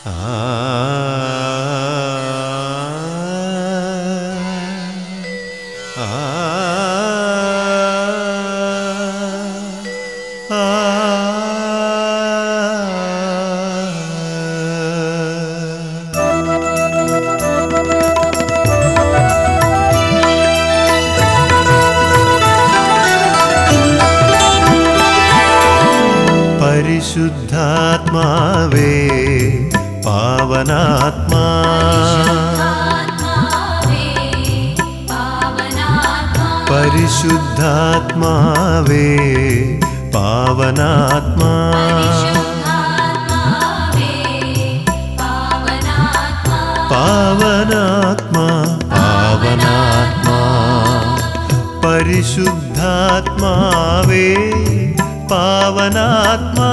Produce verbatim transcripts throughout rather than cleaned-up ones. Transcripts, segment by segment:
പരിശുദ്ധാത്മാവേ പാവനാത്മാ പരിശുദ്ധാത്മാവേ പാവനാത്മാ പാവനാത്മാ പാവനാത്മാ പരിശുദ്ധാത്മാവേ പാവനാത്മാ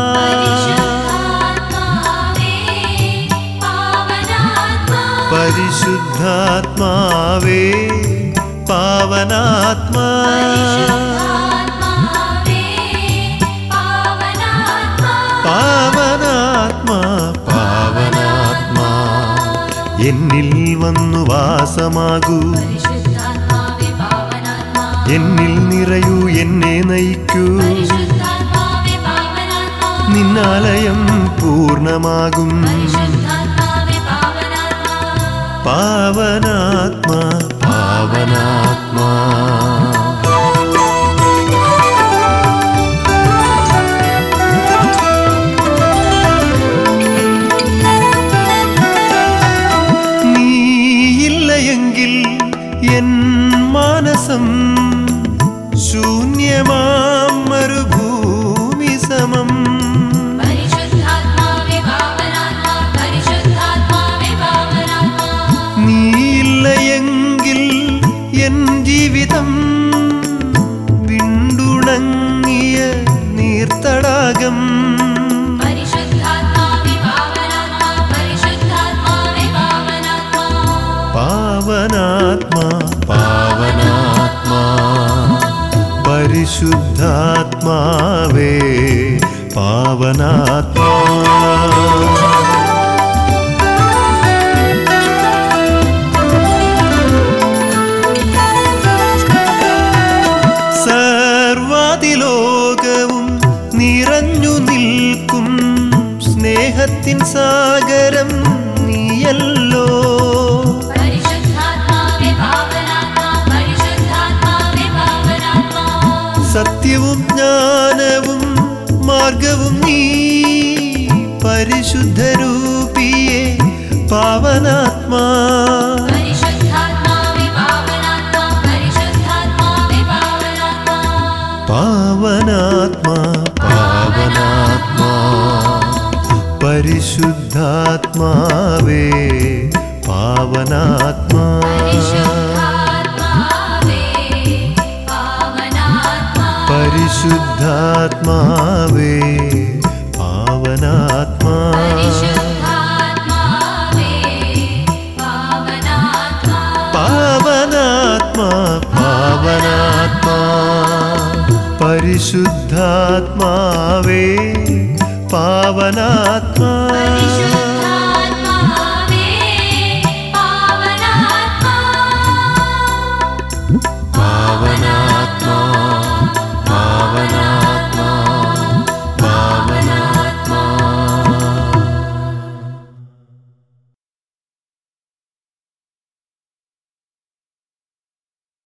പരിശുദ്ധാത്മാവേ പാവനാത്മാ പാവനാത്മാ പാവനാത്മാ എന്നിൽ വന്നു വാസമാകൂ എന്നിൽ നിറയൂ എന്നെ നയിക്കൂ നിന്നാലയം പൂർണ്ണമാകും പാവനാത്മാ പാവനാത്മാ നീയില്ലയെങ്കിൽ എൻ മാനസം ശൂന്യമാം മരുഭൂമി സമം നീയില്ലയെങ്കിൽ എൻ ജീവിതം വിണ്ടുണങ്ങിയ നീർത്തടാകം പാവനാത്മാ പാവനാത്മാ പരിശുദ്ധാത്മാവേ പാവനാത്മാ സർവാതിലോകവും നിറഞ്ഞു നിൽക്കും സ്നേഹത്തിൻ സാഗരം നീയല്ലോ സത്യവും ജ്ഞാനവും മാർഗവും നീ പരിശുദ്ധരൂപിയേ പാവനാത്മാ പാവനാത്മാ പാവനാത്മാ പരിശുദ്ധാത്മാവേ പാവനാത്മാ പരിശുദ്ധാത്മാവേ പാവനാത്മാ പാവനാത്മാ പാവനാത്മാ പരിശുദ്ധാത്മാവേ പാവനാത്മാ